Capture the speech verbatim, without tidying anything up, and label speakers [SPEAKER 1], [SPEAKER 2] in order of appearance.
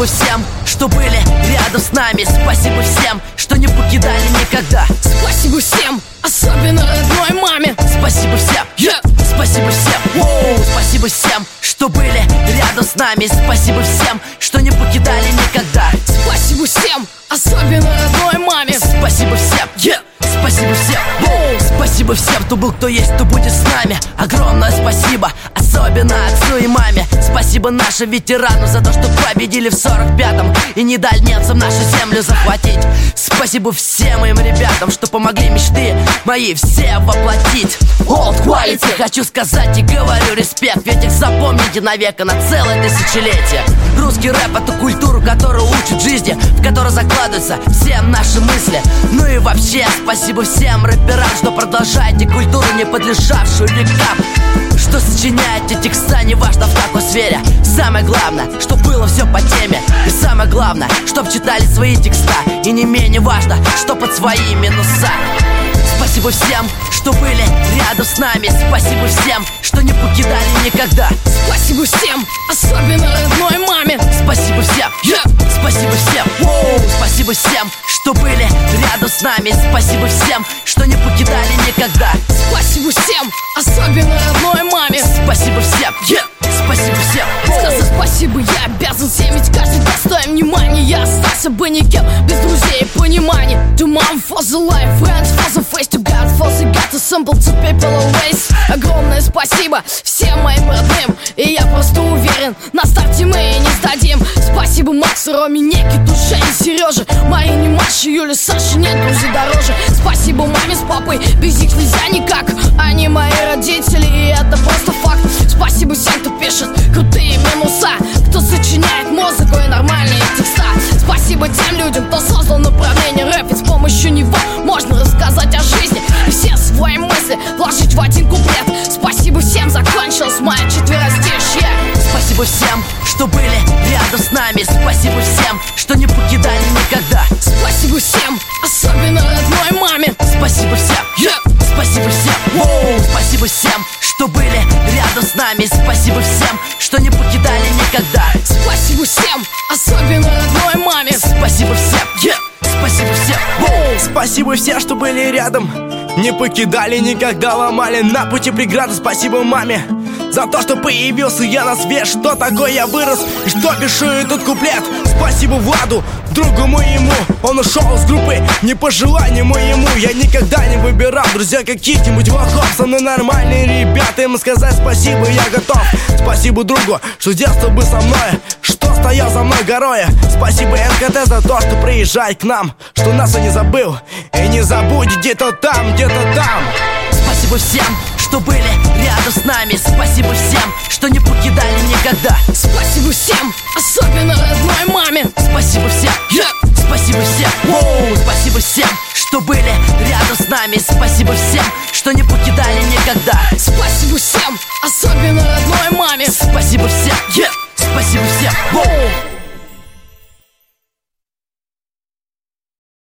[SPEAKER 1] Спасибо всем, что были рядом с нами. Спасибо всем, что не покидали никогда.
[SPEAKER 2] Спасибо всем, особенно родной маме.
[SPEAKER 1] Спасибо всем, yeah. Спасибо всем, воу. Спасибо всем, что были рядом с нами. Спасибо всем, что не покидали никогда.
[SPEAKER 2] Спасибо всем, особенно родной маме.
[SPEAKER 1] Спасибо всем, yeah. Спасибо всем, воу. Спасибо всем, кто был, кто есть, кто будет с нами. Огромное спасибо, особенно отцу и маме. Спасибо нашим ветеранам за то, что победили в сорок пятом и не дали немцам нашу землю захватить. Спасибо всем моим ребятам, что помогли мечты мои все воплотить. Old quality, хочу сказать и говорю респект, ведь их запомните навека на целое тысячелетие. Русский рэп — это культура, которая учит жизни, в которой закладываются все наши мысли. Ну и вообще спасибо всем рэперам, что продолжаете культуру, не подлежавшую векам, что сочиняете текста, неважно в какой сфере. Самое главное, что было все по теме. И самое главное, чтоб читали свои текста. И не менее важно, что под свои минуса. Спасибо всем, что были рядом с нами. Спасибо всем, что не покидали никогда.
[SPEAKER 2] Спасибо всем, особенно родной маме.
[SPEAKER 1] Спасибо всем, yeah. Спасибо всем, воу. Спасибо всем, что были рядом с нами. Спасибо всем, что не покидали никогда.
[SPEAKER 2] Спасибо всем, особенно родной маме.
[SPEAKER 1] Спасибо всем, yeah. Спасибо всем, воу.
[SPEAKER 2] Сказать спасибо я обязан всем, ведь каждый достоин внимания. Я остался бы никем без друзей и понимания. To mom for the life, friends for the face, to God for the God, to simple to people always. Огромное спасибо всем моим родным, и я просто уверен, на старте мы и не сдадим. Спасибо Максу, Роме, Никиту, Жене, Сереже, Марине, Маше, Юле, Саше, нет друзей дороже. Спасибо маме с папой, без них нельзя никак. Они мои родители, и это просто факт. Спасибо всем, кто пишет крутые минуса, кто сочиняет музыку и нормальные текста. Спасибо тем людям, кто создал направление рэп, ведь с помощью него можно рассказать о жизни и все свои мысли вложить в один куплет. Спасибо всем, закончилась моя четверостишье.
[SPEAKER 1] Спасибо всем, что были рядом с нами. Спасибо всем, что не покидали никогда.
[SPEAKER 2] Спасибо всем, особенно родной маме.
[SPEAKER 1] Спасибо всем, yeah. Спасибо всем, воу. Спасибо всем, что были рядом с нами. Спасибо всем, что не покидали никогда.
[SPEAKER 2] Спасибо всем, особенно родной маме.
[SPEAKER 1] Спасибо всем, yeah. Спасибо всем, воу.
[SPEAKER 3] Спасибо всем, что были рядом, не покидали никогда, ломали на пути преграды. Спасибо маме за то, что появился я на свет, что такое я вырос и что пишу этот куплет. Спасибо Владу, другу моему, он ушел с группы не по желанию моему. Я никогда не выбирал, друзья, каких-нибудь лохов. Со мной нормальные ребята, им сказать спасибо я готов. Спасибо другу, что детство был со мной, что стоял за мной горой. Спасибо эн ка тэ за то, что приезжает к нам, что нас и не забыл, и не забудь где-то там, где-то там.
[SPEAKER 1] Спасибо всем, что были рядом с нами. Спасибо всем, что не покидали никогда.
[SPEAKER 2] Спасибо всем, особенно родной маме.
[SPEAKER 1] Спасибо всем, yeah. Спасибо всем, воу. Спасибо всем, что были рядом с нами. Спасибо всем, что не покидали никогда.
[SPEAKER 2] Спасибо